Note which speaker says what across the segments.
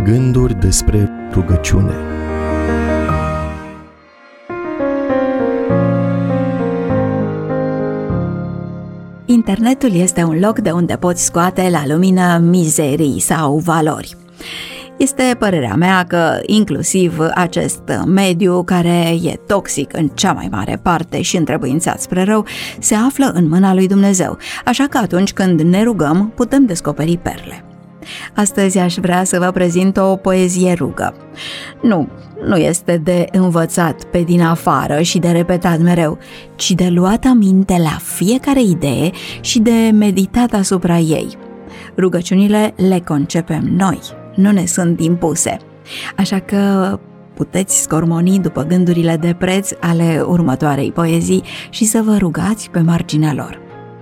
Speaker 1: Gânduri despre rugăciune.
Speaker 2: Internetul este un loc de unde poți scoate la lumină mizerii sau valori. Este părerea mea că inclusiv acest mediu, care e toxic în cea mai mare parte și întrebuințat spre rău, se află în mâna lui Dumnezeu, așa că atunci când ne rugăm putem descoperi perle. Astăzi aș vrea să vă prezint o poezie rugă. Nu este de învățat pe din afară și de repetat mereu, ci de luat aminte la fiecare idee și de meditat asupra ei. Rugăciunile le concepem noi, nu ne sunt impuse. Așa că puteți scormoni după gândurile de preț ale următoarei poezii și să vă rugați pe marginea lor.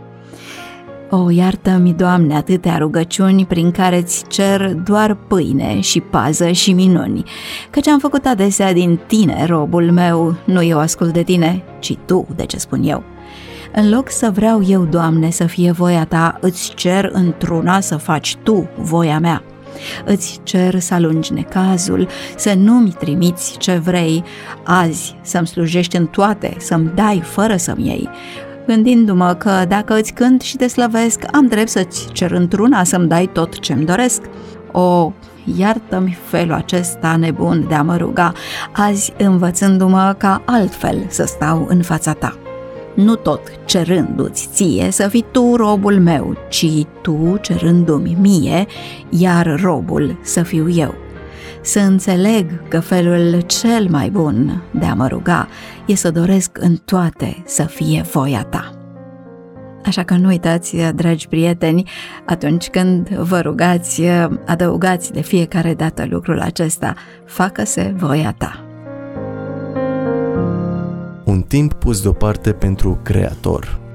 Speaker 2: O, iartă-mi, Doamne, atâtea rugăciuni prin care-ți cer doar pâine și pază și minuni, căci am făcut adesea din tine, robul meu, nu eu ascult de tine, ci tu, de ce spun eu. În loc să vreau eu, Doamne, să fie voia ta, îți cer într-una să faci tu voia mea. Îți cer să alungi necazul, să nu-mi trimiți ce vrei, azi să-mi slujești în toate, să-mi dai fără să-mi iei. Gândindu-mă că dacă îți cânt și te slăvesc, am drept să-ți cer într-una să-mi dai tot ce-mi doresc. O, iartă-mi felul acesta nebun de a mă ruga, azi învățându-mă ca altfel să stau în fața ta. Nu tot cerându-ți ție să fii tu robul meu, ci tu cerându-mi mie, iar robul să fiu eu. Să înțeleg că felul cel mai bun de a mă ruga e să doresc în toate să fie voia ta. Așa că nu uitați, dragi prieteni, atunci când vă rugați, adăugați de fiecare dată lucrul acesta: facă-se voia ta.
Speaker 1: Un timp pus deoparte pentru Creator.